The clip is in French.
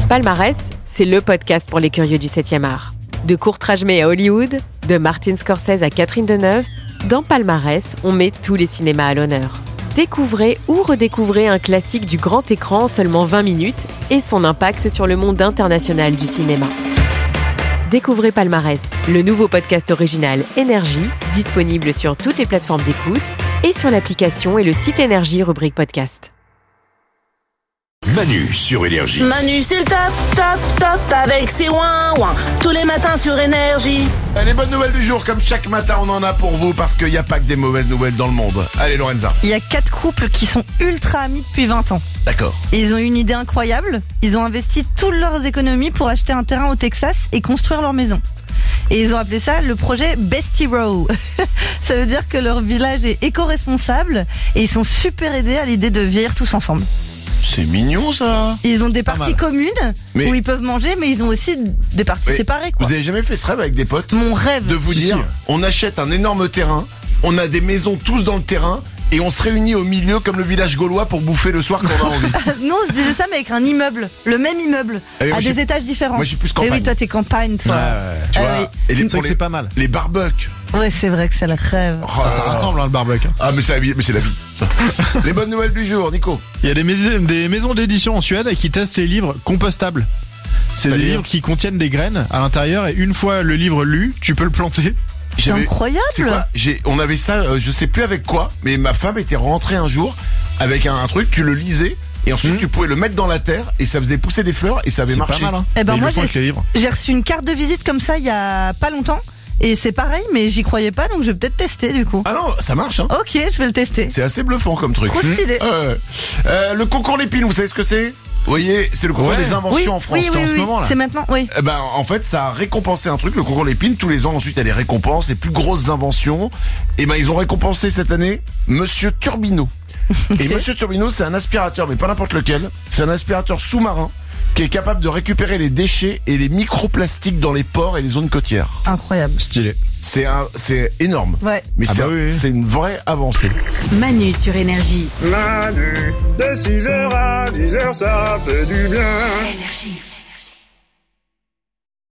Palmarès, c'est le podcast pour les curieux du 7e art. De Courtrage à Hollywood, de Martin Scorsese à Catherine Deneuve, dans Palmarès, on met tous les cinémas à l'honneur. Découvrez ou redécouvrez un classique du grand écran en seulement 20 minutes et son impact sur le monde international du cinéma. Découvrez Palmarès, le nouveau podcast original Énergie, disponible sur toutes les plateformes d'écoute et sur l'application et le site Énergie rubrique podcast. Manu sur Énergie. Manu, c'est le top avec ses ouin-ouin. Tous les matins sur Énergie. Les bonnes nouvelles du jour, comme chaque matin, on en a pour vous parce qu'il n'y a pas que des mauvaises nouvelles dans le monde. Allez, Lorenza. Il y a 4 couples qui sont ultra amis depuis 20 ans. D'accord. Et ils ont eu une idée incroyable. Ils ont investi toutes leurs économies pour acheter un terrain au Texas et construire leur maison. Et ils ont appelé ça le projet Bestie Row. Ça veut dire que leur village est éco-responsable et ils sont super aidés à l'idée de vieillir tous ensemble. C'est mignon ça. Ils ont des parties communes où ils peuvent manger, mais ils ont aussi des parties séparées, quoi. Vous avez jamais fait ce rêve avec des potes? Mon rêve. De vous dire, on achète un énorme terrain, on a des maisons tous dans le terrain, et on se réunit au milieu comme le village gaulois pour bouffer le soir quand on a envie. Nous on se disait ça mais avec un immeuble, le même immeuble, à des étages différents. Moi je suis plus campagne. Et oui, toi t'es campagne, toi. Tu vois, oui. et c'est pas mal. Les barbecues. Ouais, c'est vrai que c'est le rêve. Ça rassemble le barbecue. Ah mais c'est la vie. Les bonnes nouvelles du jour, Nico. Il y a des maisons d'édition en Suède qui testent les livres compostables. C'est des livres qui contiennent des graines à l'intérieur et une fois le livre lu, tu peux le planter. C'est incroyable. C'est quoi? On avait ça, je sais plus avec quoi, mais ma femme était rentrée un jour avec un truc, tu le lisais et ensuite tu pouvais le mettre dans la terre et ça faisait pousser des fleurs et ça avait marché. C'est pas mal, hein. Eh ben moi j'ai reçu une carte de visite comme ça il y a pas longtemps et c'est pareil mais j'y croyais pas donc je vais peut-être tester du coup. Ah non, ça marche hein. Ok, je vais le tester. C'est assez bluffant comme truc. Trop stylé. Le concours Lépine, vous savez ce que c'est? Vous voyez, c'est le concours des inventions en France. Oui, en ce moment là. C'est maintenant, oui. En fait, ça a récompensé un truc, le concours Lépine. Tous les ans, ensuite, il y a les récompenses, les plus grosses inventions. Et ils ont récompensé cette année Monsieur Turbino. Et Monsieur Turbino, c'est un aspirateur, mais pas n'importe lequel. C'est un aspirateur sous-marin qui est capable de récupérer les déchets et les microplastiques dans les ports et les zones côtières. Incroyable. Stylé. C'est énorme. Ouais. Mais c'est une vraie avancée. Manu sur Énergie. Manu, de 6h à 10h, ça fait du bien. Énergie.